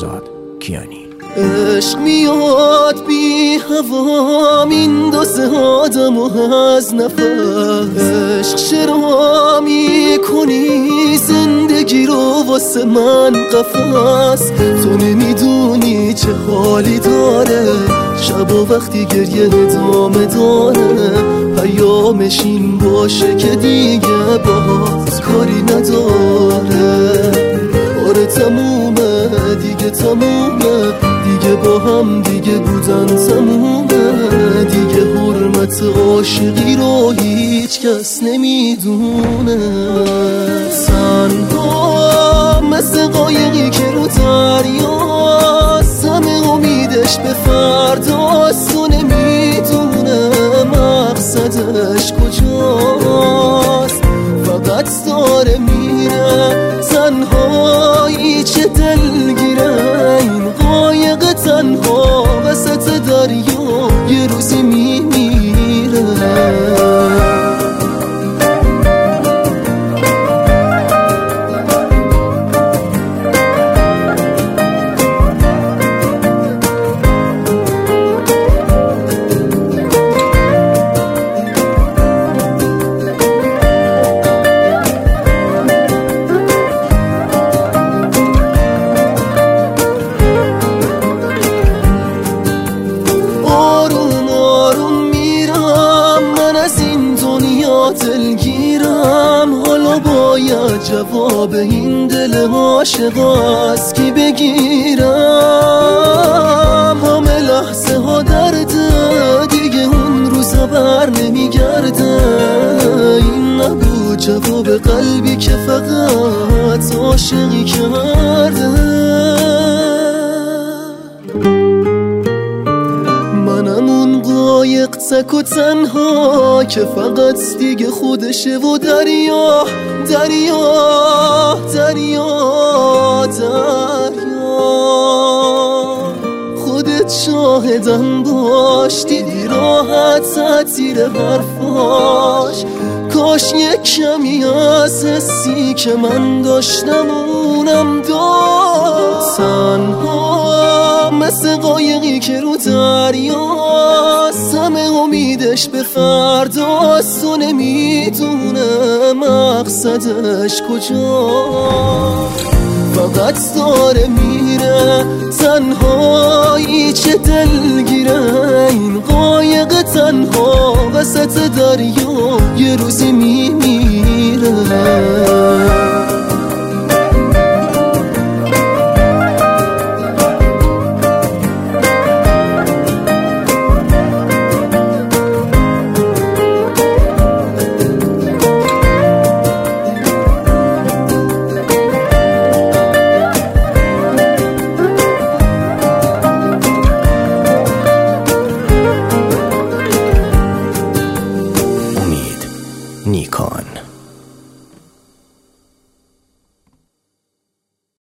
مهرزاد کیانی. عشق میاد بی هوا میندازه آدمو از نفس، عشق چرا میکنی زندگی رو واسه من قفس؟ تو نمیدونی چه حالی داره شب و وقتی گریه ادامه داره، پیامش این باشه که دیگه باز کاری نداره. آره تمومه دیگه، تمومه دیگه، با هم دیگه بودن تمومه دیگه، حرمت عاشقی رو هیچ کس نمیدونه. تنها مثل قایقی که رو دریاست، همه امیدش به فرداست و نمیدونه مقصدش کجاست، فقط داره میره تنهایی چه دلگیره این قایق تنها وسط دریا یه روزی میمیره. دلگیرم حالا باید جواب این دل عاشق از کی بگیرم؟ همه لحظه ها درده دیگه، اون روزا بر نمیگرده. این نبود جواب قلبی که فقط عاشقی کرده. منم اون قایق تک و تنها که فقط دیگه خودشه و دریا دریا دریا دریا. خودت شاهدم باش، دیدی راحت تاثیر حرفاش. کاش یک کمی از حسی که من داشتم اونم داشت. تنها مثل قایقی که رو دریاست، همه امیدش به فرداست و نمیدونه مقصدش کجاست، فقط داره میره تنهایی چه دلگیره این قایق تنها وسط دریا یه روزی میمیره.